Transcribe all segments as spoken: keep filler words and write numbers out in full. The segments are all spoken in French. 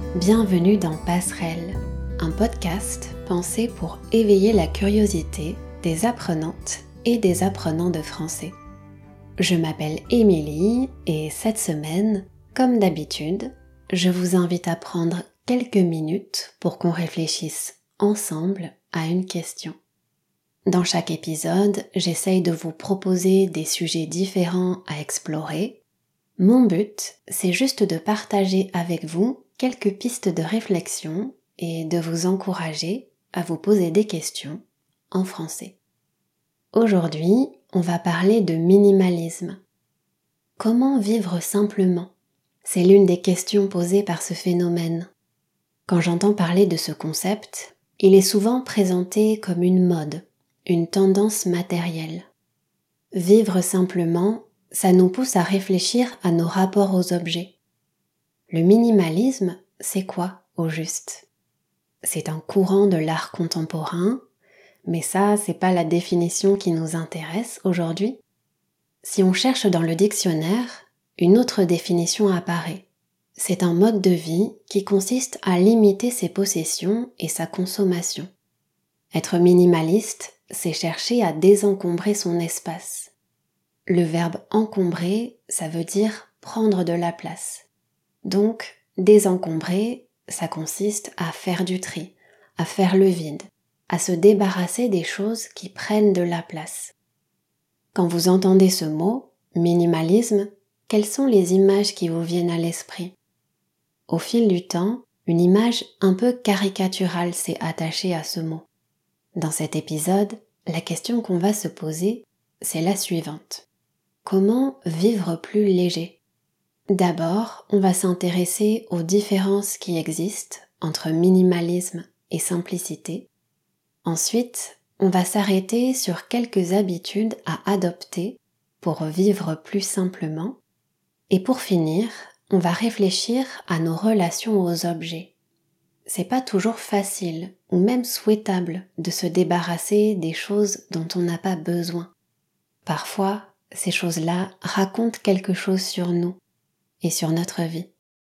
Bienvenue dans Passerelle, un podcast pensé pour éveiller la curiosité des apprenantes et des apprenants de français. Je m'appelle Émilie et cette semaine, comme d'habitude, je vous invite à prendre quelques minutes pour qu'on réfléchisse ensemble à une question. Dans chaque épisode, j'essaye de vous proposer des sujets différents à explorer. Mon but, c'est juste de partager avec vous quelques pistes de réflexion et de vous encourager à vous poser des questions en français. Aujourd'hui, on va parler de minimalisme. Comment vivre simplement ? C'est l'une des questions posées par ce phénomène. Quand j'entends parler de ce concept, il est souvent présenté comme une mode, une tendance matérielle. Vivre simplement, ça nous pousse à réfléchir à nos rapports aux objets. Le minimalisme, c'est quoi au juste ? C'est un courant de l'art contemporain, mais ça, c'est pas la définition qui nous intéresse aujourd'hui. Si on cherche dans le dictionnaire, une autre définition apparaît. C'est un mode de vie qui consiste à limiter ses possessions et sa consommation. Être minimaliste, c'est chercher à désencombrer son espace. Le verbe encombrer, ça veut dire prendre de la place. Donc, désencombrer, ça consiste à faire du tri, à faire le vide, à se débarrasser des choses qui prennent de la place. Quand vous entendez ce mot, minimalisme, quelles sont les images qui vous viennent à l'esprit ? Au fil du temps, une image un peu caricaturale s'est attachée à ce mot. Dans cet épisode, la question qu'on va se poser, c'est la suivante. Comment vivre plus léger ? D'abord, on va s'intéresser aux différences qui existent entre minimalisme et simplicité. Ensuite, on va s'arrêter sur quelques habitudes à adopter pour vivre plus simplement. Et pour finir, on va réfléchir à nos relations aux objets. C'est pas toujours facile ou même souhaitable de se débarrasser des choses dont on n'a pas besoin. Parfois, ces choses-là racontent quelque chose sur nous et sur notre vie.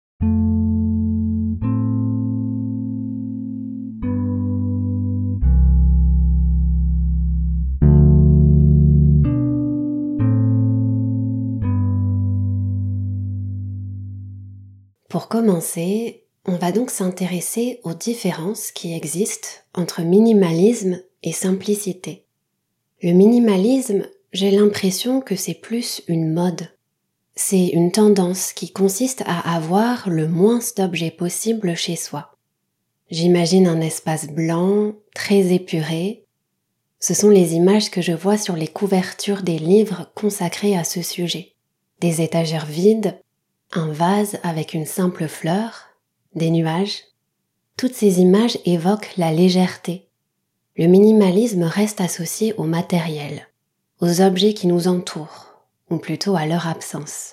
Pour commencer, on va donc s'intéresser aux différences qui existent entre minimalisme et simplicité. Le minimalisme, j'ai l'impression que c'est plus une mode. C'est une tendance qui consiste à avoir le moins d'objets possible chez soi. J'imagine un espace blanc, très épuré. Ce sont les images que je vois sur les couvertures des livres consacrés à ce sujet. Des étagères vides, un vase avec une simple fleur, des nuages. Toutes ces images évoquent la légèreté. Le minimalisme reste associé au matériel, aux objets qui nous entourent, ou plutôt à leur absence.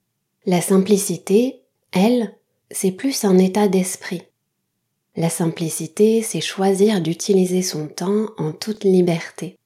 La simplicité, elle, c'est plus un état d'esprit. La simplicité, c'est choisir d'utiliser son temps en toute liberté.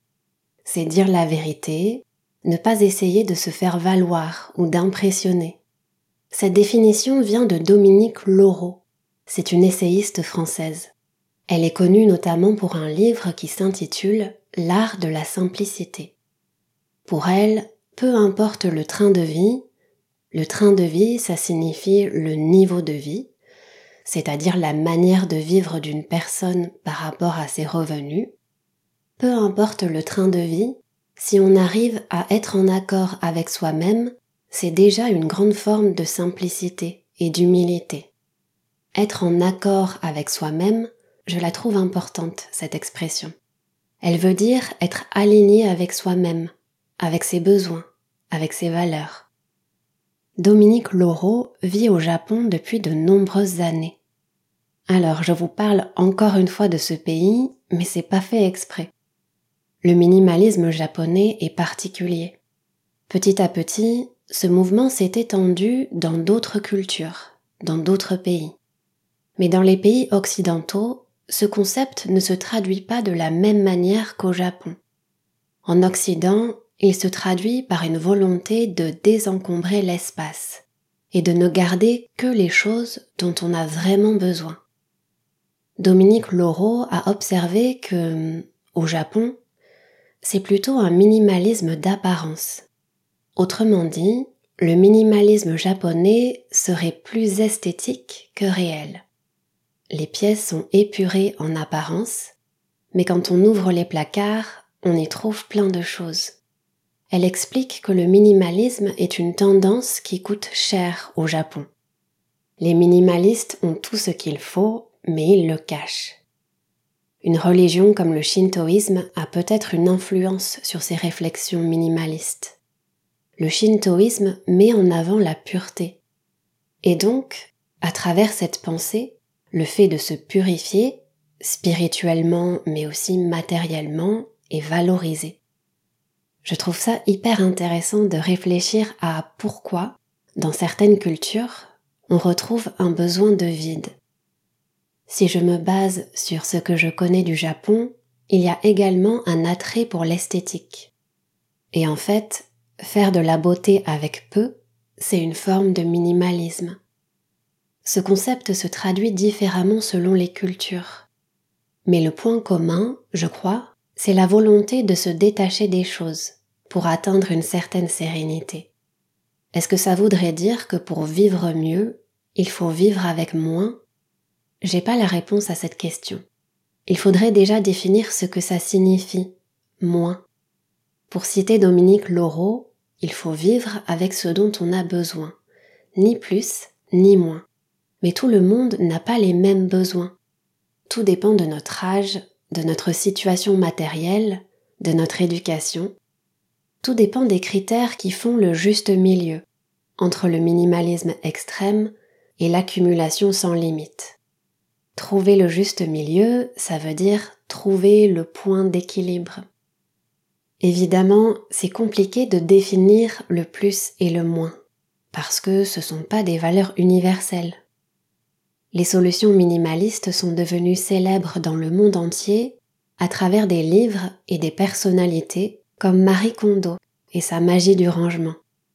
C'est dire la vérité, ne pas essayer de se faire valoir ou d'impressionner. Cette définition vient de Dominique Laureau. C'est une essayiste française. Elle est connue notamment pour un livre qui s'intitule « L'art de la simplicité ». Pour elle, peu importe le train de vie, le train de vie, ça signifie le niveau de vie, c'est-à-dire la manière de vivre d'une personne par rapport à ses revenus. Peu importe le train de vie, si on arrive à être en accord avec soi-même, c'est déjà une grande forme de simplicité et d'humilité. Être en accord avec soi-même, je la trouve importante, cette expression. Elle veut dire être aligné avec soi-même, avec ses besoins, avec ses valeurs. Dominique Laureau vit au Japon depuis de nombreuses années. Alors, je vous parle encore une fois de ce pays, mais c'est pas fait exprès. Le minimalisme japonais est particulier. Petit à petit, ce mouvement s'est étendu dans d'autres cultures, dans d'autres pays. Mais dans les pays occidentaux, ce concept ne se traduit pas de la même manière qu'au Japon. En Occident, il se traduit par une volonté de désencombrer l'espace, et de ne garder que les choses dont on a vraiment besoin. Dominique Loro a observé que, au Japon, c'est plutôt un minimalisme d'apparence. Autrement dit, le minimalisme japonais serait plus esthétique que réel. Les pièces sont épurées en apparence, mais quand on ouvre les placards, on y trouve plein de choses. Elle explique que le minimalisme est une tendance qui coûte cher au Japon. Les minimalistes ont tout ce qu'il faut, mais ils le cachent. Une religion comme le shintoïsme a peut-être une influence sur ces réflexions minimalistes. Le shintoïsme met en avant la pureté. Et donc, à travers cette pensée, le fait de se purifier, spirituellement mais aussi matériellement, est valorisé. Je trouve ça hyper intéressant de réfléchir à pourquoi, dans certaines cultures, on retrouve un besoin de vide. Si je me base sur ce que je connais du Japon, il y a également un attrait pour l'esthétique. Et en fait, faire de la beauté avec peu, c'est une forme de minimalisme. Ce concept se traduit différemment selon les cultures. Mais le point commun, je crois, c'est la volonté de se détacher des choses pour atteindre une certaine sérénité. Est-ce que ça voudrait dire que pour vivre mieux, il faut vivre avec moins ? J'ai pas la réponse à cette question. Il faudrait déjà définir ce que ça signifie, moins. Pour citer Dominique Loro, il faut vivre avec ce dont on a besoin, ni plus, ni moins. Mais tout le monde n'a pas les mêmes besoins. Tout dépend de notre âge, de notre situation matérielle, de notre éducation. Tout dépend des critères qui font le juste milieu, entre le minimalisme extrême et l'accumulation sans limite. Trouver le juste milieu, ça veut dire trouver le point d'équilibre. Évidemment, c'est compliqué de définir le plus et le moins, parce que ce ne sont pas des valeurs universelles. Les solutions minimalistes sont devenues célèbres dans le monde entier à travers des livres et des personnalités comme Marie Kondo et sa magie du rangement.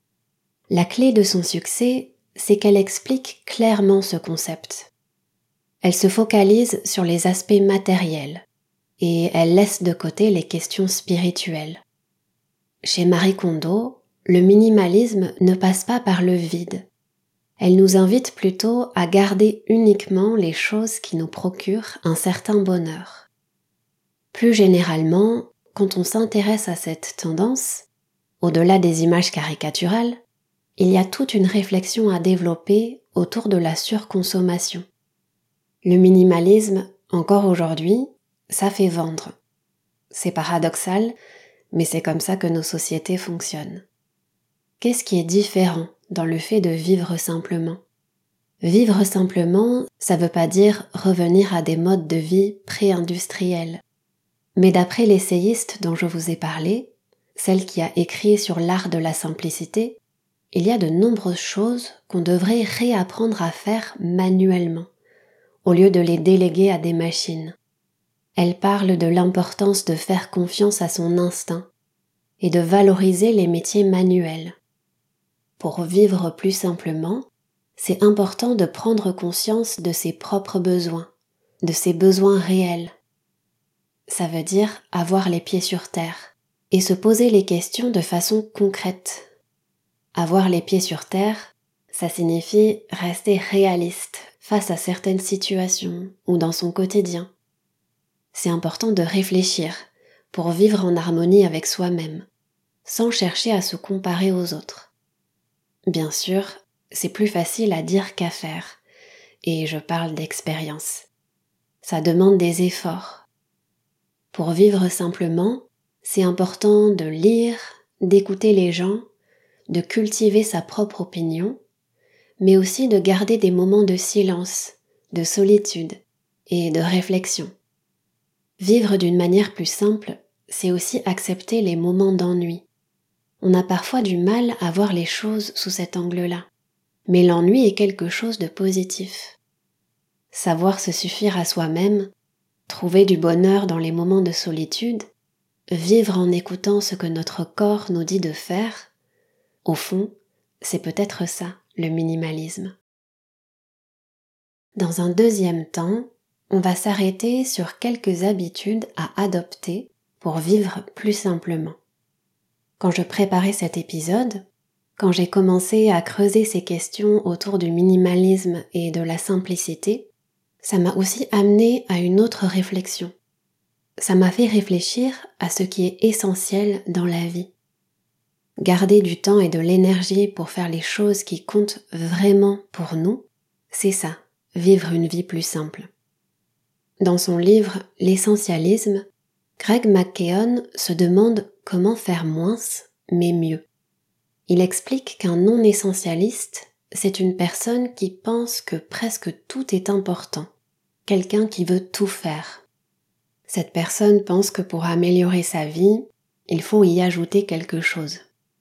La clé de son succès, c'est qu'elle explique clairement ce concept. Elle se focalise sur les aspects matériels et elle laisse de côté les questions spirituelles. Chez Marie Kondo, le minimalisme ne passe pas par le vide. Elle nous invite plutôt à garder uniquement les choses qui nous procurent un certain bonheur. Plus généralement, quand on s'intéresse à cette tendance, au-delà des images caricaturales, il y a toute une réflexion à développer autour de la surconsommation. Le minimalisme, encore aujourd'hui, ça fait vendre. C'est paradoxal, mais c'est comme ça que nos sociétés fonctionnent. Qu'est-ce qui est différent dans le fait de vivre simplement ? Vivre simplement, ça veut pas dire revenir à des modes de vie pré-industriels. Mais d'après l'essayiste dont je vous ai parlé, celle qui a écrit sur l'art de la simplicité, il y a de nombreuses choses qu'on devrait réapprendre à faire manuellement, au lieu de les déléguer à des machines. Elle parle de l'importance de faire confiance à son instinct et de valoriser les métiers manuels. Pour vivre plus simplement, c'est important de prendre conscience de ses propres besoins, de ses besoins réels. Ça veut dire avoir les pieds sur terre et se poser les questions de façon concrète. Avoir les pieds sur terre, ça signifie rester réaliste face à certaines situations ou dans son quotidien. C'est important de réfléchir pour vivre en harmonie avec soi-même, sans chercher à se comparer aux autres. Bien sûr, c'est plus facile à dire qu'à faire, et je parle d'expérience. Ça demande des efforts. Pour vivre simplement, c'est important de lire, d'écouter les gens, de cultiver sa propre opinion, mais aussi de garder des moments de silence, de solitude et de réflexion. Vivre d'une manière plus simple, c'est aussi accepter les moments d'ennui. On a parfois du mal à voir les choses sous cet angle-là, mais l'ennui est quelque chose de positif. Savoir se suffire à soi-même, trouver du bonheur dans les moments de solitude, vivre en écoutant ce que notre corps nous dit de faire, au fond, c'est peut-être ça, le minimalisme. Dans un deuxième temps, on va s'arrêter sur quelques habitudes à adopter pour vivre plus simplement. Quand je préparais cet épisode, quand j'ai commencé à creuser ces questions autour du minimalisme et de la simplicité, ça m'a aussi amené à une autre réflexion. Ça m'a fait réfléchir à ce qui est essentiel dans la vie. Garder du temps et de l'énergie pour faire les choses qui comptent vraiment pour nous, c'est ça, vivre une vie plus simple. Dans son livre « L'essentialisme », Greg McKeown se demande comment faire moins, mais mieux. Il explique qu'un non-essentialiste, c'est une personne qui pense que presque tout est important, quelqu'un qui veut tout faire. Cette personne pense que pour améliorer sa vie, il faut y ajouter quelque chose.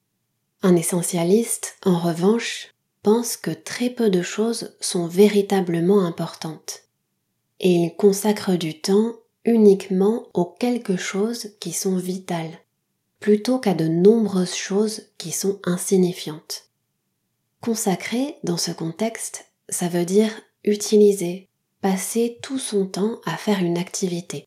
Un essentialiste, en revanche, pense que très peu de choses sont véritablement importantes. Et il consacre du temps uniquement aux quelque chose qui sont vitales, plutôt qu'à de nombreuses choses qui sont insignifiantes. Consacrer, dans ce contexte, ça veut dire utiliser, passer tout son temps à faire une activité.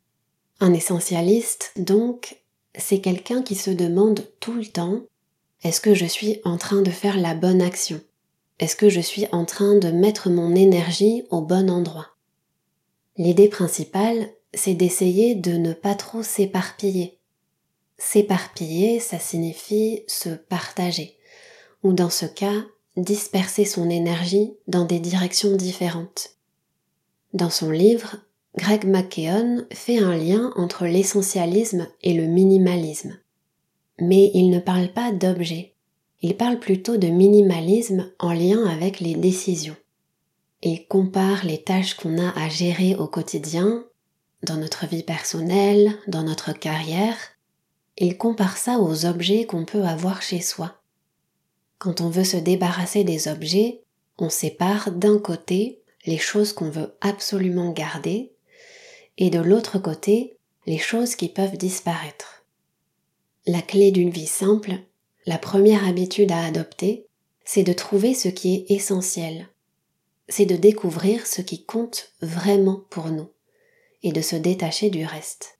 Un essentialiste, donc, c'est quelqu'un qui se demande tout le temps « Est-ce que je suis en train de faire la bonne action ? Est-ce que je suis en train de mettre mon énergie au bon endroit ?» L'idée principale, c'est d'essayer de ne pas trop s'éparpiller. S'éparpiller, ça signifie se partager, ou dans ce cas, disperser son énergie dans des directions différentes. Dans son livre, Greg McKeown fait un lien entre l'essentialisme et le minimalisme. Mais il ne parle pas d'objets, il parle plutôt de minimalisme en lien avec les décisions. Il compare les tâches qu'on a à gérer au quotidien, dans notre vie personnelle, dans notre carrière. Il compare ça aux objets qu'on peut avoir chez soi. Quand on veut se débarrasser des objets, on sépare d'un côté les choses qu'on veut absolument garder et de l'autre côté les choses qui peuvent disparaître. La clé d'une vie simple, la première habitude à adopter, c'est de trouver ce qui est essentiel. C'est de découvrir ce qui compte vraiment pour nous et de se détacher du reste.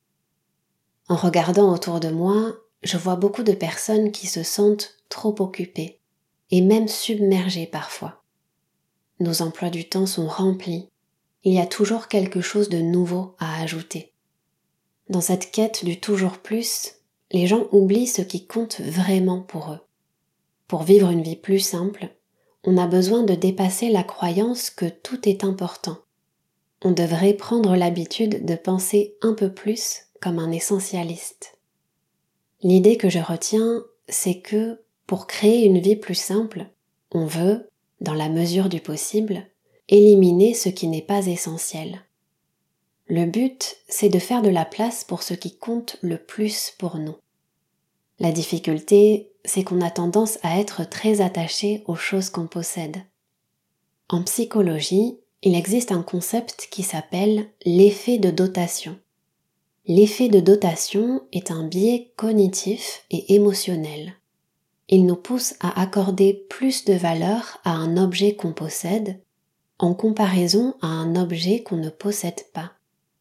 En regardant autour de moi, je vois beaucoup de personnes qui se sentent trop occupées et même submergées parfois. Nos emplois du temps sont remplis. Il y a toujours quelque chose de nouveau à ajouter. Dans cette quête du toujours plus, les gens oublient ce qui compte vraiment pour eux. Pour vivre une vie plus simple, on a besoin de dépasser la croyance que tout est important. On devrait prendre l'habitude de penser un peu plus comme un essentialiste. L'idée que je retiens, c'est que pour créer une vie plus simple, on veut, dans la mesure du possible, éliminer ce qui n'est pas essentiel. Le but, c'est de faire de la place pour ce qui compte le plus pour nous. La difficulté, c'est qu'on a tendance à être très attaché aux choses qu'on possède. En psychologie, il existe un concept qui s'appelle l'effet de dotation. L'effet de dotation est un biais cognitif et émotionnel. Il nous pousse à accorder plus de valeur à un objet qu'on possède en comparaison à un objet qu'on ne possède pas.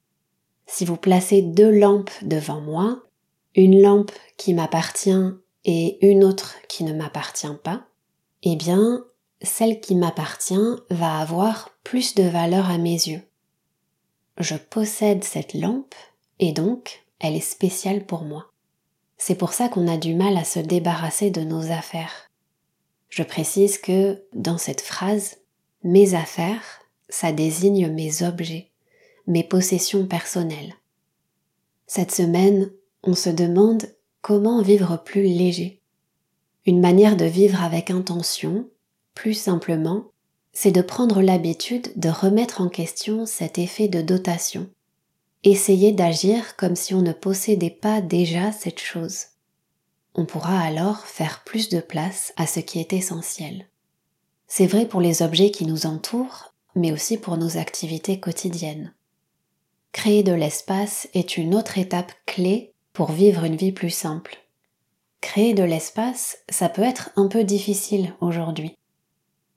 Si vous placez deux lampes devant moi, une lampe qui m'appartient et une autre qui ne m'appartient pas, eh bien, celle qui m'appartient va avoir plus de valeur à mes yeux. Je possède cette lampe et donc elle est spéciale pour moi. C'est pour ça qu'on a du mal à se débarrasser de nos affaires. Je précise que dans cette phrase, mes affaires, ça désigne mes objets, mes possessions personnelles. Cette semaine, on se demande comment vivre plus léger. Une manière de vivre avec intention, plus simplement, c'est de prendre l'habitude de remettre en question cet effet de dotation. Essayer d'agir comme si on ne possédait pas déjà cette chose. On pourra alors faire plus de place à ce qui est essentiel. C'est vrai pour les objets qui nous entourent, mais aussi pour nos activités quotidiennes. Créer de l'espace est une autre étape clé pour vivre une vie plus simple. Créer de l'espace, ça peut être un peu difficile aujourd'hui.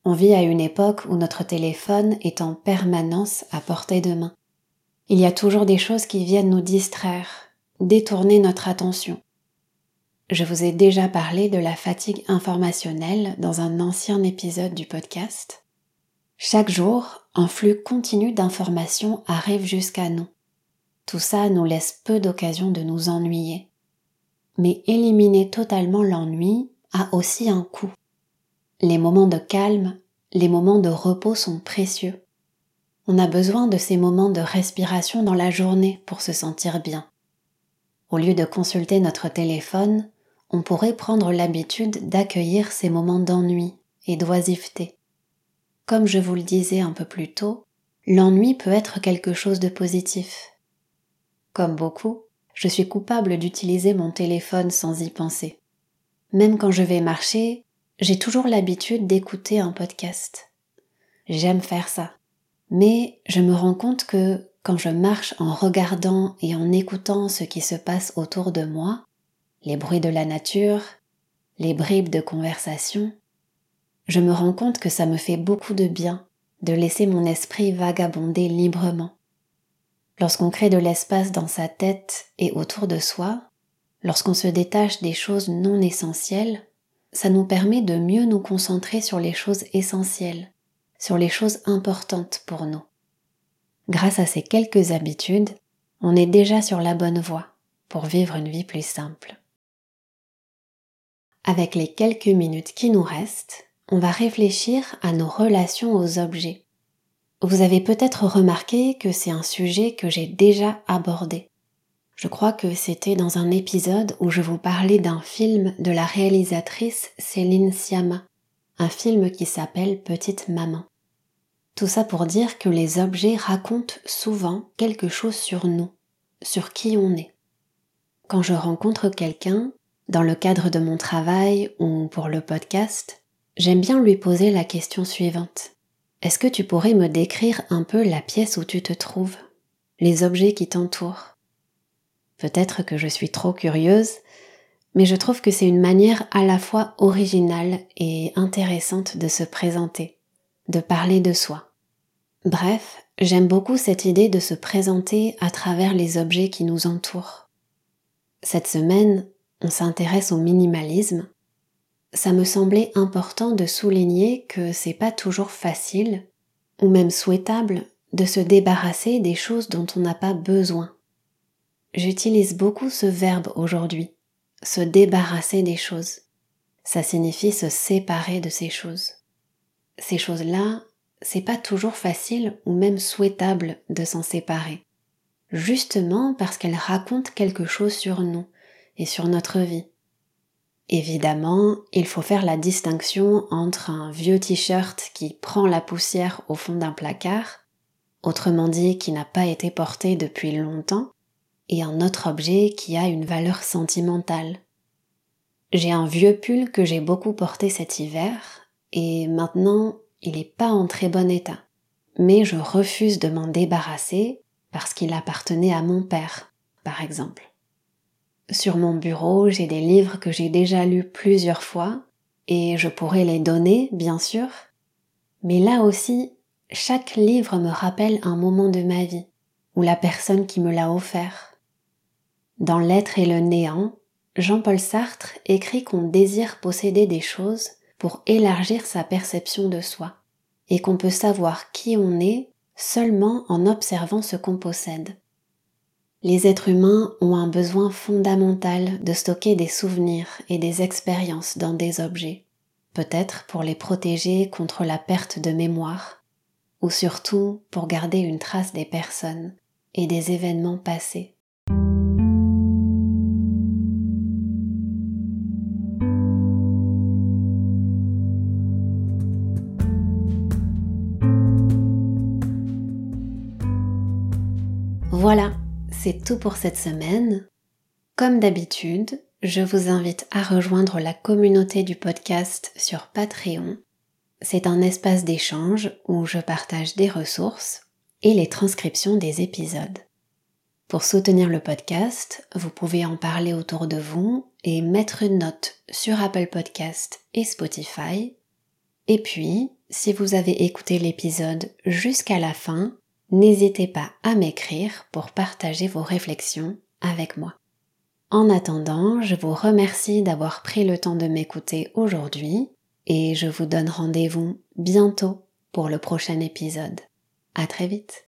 On vit à une époque où notre téléphone est en permanence à portée de main. Il y a toujours des choses qui viennent nous distraire, détourner notre attention. Je vous ai déjà parlé de la fatigue informationnelle dans un ancien épisode du podcast. Chaque jour, un flux continu d'informations arrive jusqu'à nous. Tout ça nous laisse peu d'occasion de nous ennuyer. Mais éliminer totalement l'ennui a aussi un coût. Les moments de calme, les moments de repos sont précieux. On a besoin de ces moments de respiration dans la journée pour se sentir bien. Au lieu de consulter notre téléphone, on pourrait prendre l'habitude d'accueillir ces moments d'ennui et d'oisiveté. Comme je vous le disais un peu plus tôt, l'ennui peut être quelque chose de positif. Comme beaucoup, je suis coupable d'utiliser mon téléphone sans y penser. Même quand je vais marcher, j'ai toujours l'habitude d'écouter un podcast. J'aime faire ça. Mais je me rends compte que quand je marche en regardant et en écoutant ce qui se passe autour de moi, les bruits de la nature, les bribes de conversation, je me rends compte que ça me fait beaucoup de bien de laisser mon esprit vagabonder librement. Lorsqu'on crée de l'espace dans sa tête et autour de soi, lorsqu'on se détache des choses non essentielles, ça nous permet de mieux nous concentrer sur les choses essentielles, sur les choses importantes pour nous. Grâce à ces quelques habitudes, on est déjà sur la bonne voie pour vivre une vie plus simple. Avec les quelques minutes qui nous restent, on va réfléchir à nos relations aux objets. Vous avez peut-être remarqué que c'est un sujet que j'ai déjà abordé. Je crois que c'était dans un épisode où je vous parlais d'un film de la réalisatrice Céline Sciamma, un film qui s'appelle Petite Maman. Tout ça pour dire que les objets racontent souvent quelque chose sur nous, sur qui on est. Quand je rencontre quelqu'un, dans le cadre de mon travail ou pour le podcast, j'aime bien lui poser la question suivante. Est-ce que tu pourrais me décrire un peu la pièce où tu te trouves, les objets qui t'entourent ? Peut-être que je suis trop curieuse, mais je trouve que c'est une manière à la fois originale et intéressante de se présenter, de parler de soi. Bref, j'aime beaucoup cette idée de se présenter à travers les objets qui nous entourent. Cette semaine, on s'intéresse au minimalisme. Ça me semblait important de souligner que c'est pas toujours facile, ou même souhaitable, de se débarrasser des choses dont on n'a pas besoin. J'utilise beaucoup ce verbe aujourd'hui, se débarrasser des choses. Ça signifie se séparer de ces choses. Ces choses-là, c'est pas toujours facile ou même souhaitable de s'en séparer. Justement parce qu'elles racontent quelque chose sur nous et sur notre vie. Évidemment, il faut faire la distinction entre un vieux t-shirt qui prend la poussière au fond d'un placard, autrement dit qui n'a pas été porté depuis longtemps, et un autre objet qui a une valeur sentimentale. J'ai un vieux pull que j'ai beaucoup porté cet hiver, et maintenant il n'est pas en très bon état. Mais je refuse de m'en débarrasser parce qu'il appartenait à mon père, par exemple. Sur mon bureau, j'ai des livres que j'ai déjà lus plusieurs fois, et je pourrais les donner, bien sûr. Mais là aussi, chaque livre me rappelle un moment de ma vie, ou la personne qui me l'a offert. Dans L'être et le néant, Jean-Paul Sartre écrit qu'on désire posséder des choses pour élargir sa perception de soi, et qu'on peut savoir qui on est seulement en observant ce qu'on possède. Les êtres humains ont un besoin fondamental de stocker des souvenirs et des expériences dans des objets, peut-être pour les protéger contre la perte de mémoire, ou surtout pour garder une trace des personnes et des événements passés. Voilà, c'est tout pour cette semaine. Comme d'habitude, je vous invite à rejoindre la communauté du podcast sur Patreon. C'est un espace d'échange où je partage des ressources et les transcriptions des épisodes. Pour soutenir le podcast, vous pouvez en parler autour de vous et mettre une note sur Apple Podcast et Spotify. Et puis, si vous avez écouté l'épisode jusqu'à la fin, n'hésitez pas à m'écrire pour partager vos réflexions avec moi. En attendant, je vous remercie d'avoir pris le temps de m'écouter aujourd'hui et je vous donne rendez-vous bientôt pour le prochain épisode. À très vite!